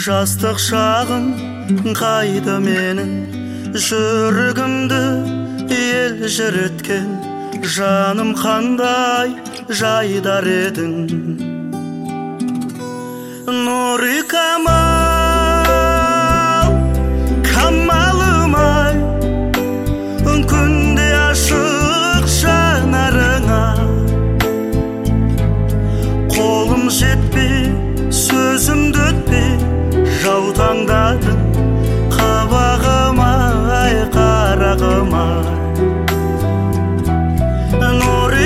жастық шағым қайда менің, жүрегімді елжіреткен жаным қандай жайдар едің. Нұры камал, камалым-ай, күнде ашық жанарыңа, қолым жетпей, сөзімді өтпей, жаутаңдадың қабағым-ай, қарағым-ай. Нұры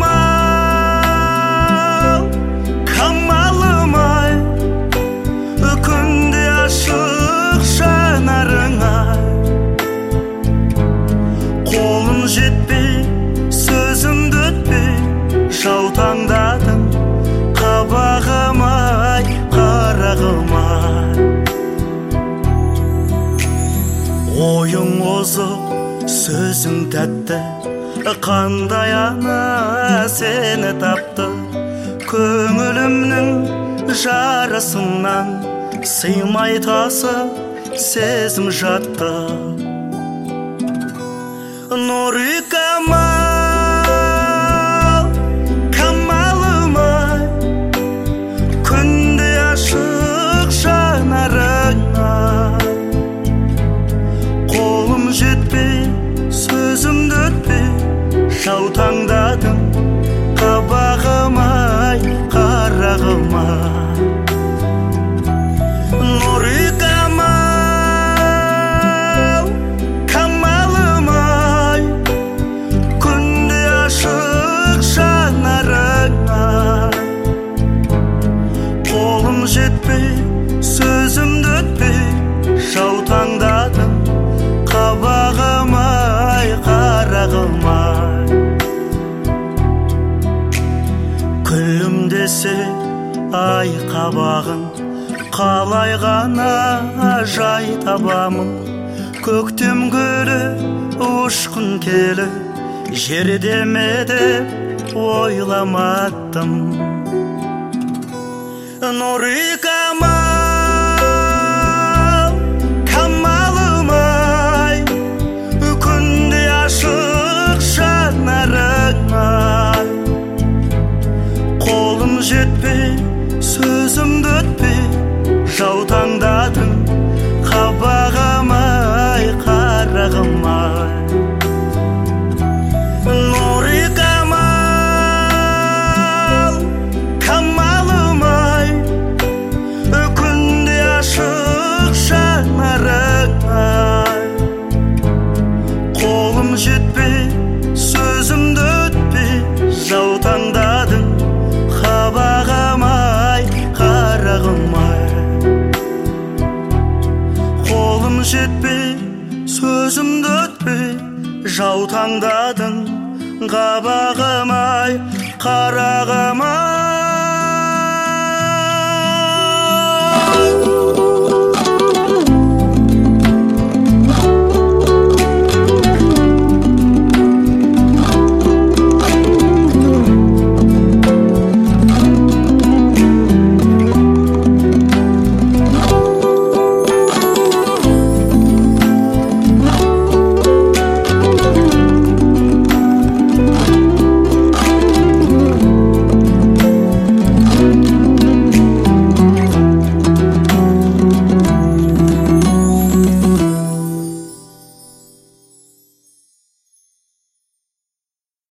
камал, камалым-ай, күнде ашық жанарыңа, қолым жетпей, сөзімді өтпей, жаутаңдадың қабағым-ай, қарағым-ай. Ойың озық, сөзің тәтті, қандай ана сені тапты, көңілімнің жарасынан сыймай тасып сезім жатты. Нұры камал, камалым-ай, күнде ашық жанарыңа, қолым жетпей, сөзімді өтпей, жаутаңдадың қабағым-ай, қарағым-ай. Нұры камал, камалым-ай, күнде ашық жанарыңа, қолым жетпей, сөзімді өтпей, жаутаңдадың қабағым-ай, қарағым-ай. Күлімдесе ай қабағың, қалай ғана жай табамын, көктем гүлі ұшқын келі, жерде ме деп ойламадым. Нұры камал, камалым-ай, күнде ашық жанарыңа, қолым жетпей, сөзімді өтпей, жаутаңдадың қабағым-ай, қарағым-ай. Нұры камал, камалым-ай, күнде ашық жанарыңа, қолым жетпей, сөзімді өтпей, жаутаңдадың қабағым-ай, қарағым-ай. Қолым жетпей, сөзімді өтпей, жаутаңдадың қабағым-ай, қарағым-ай.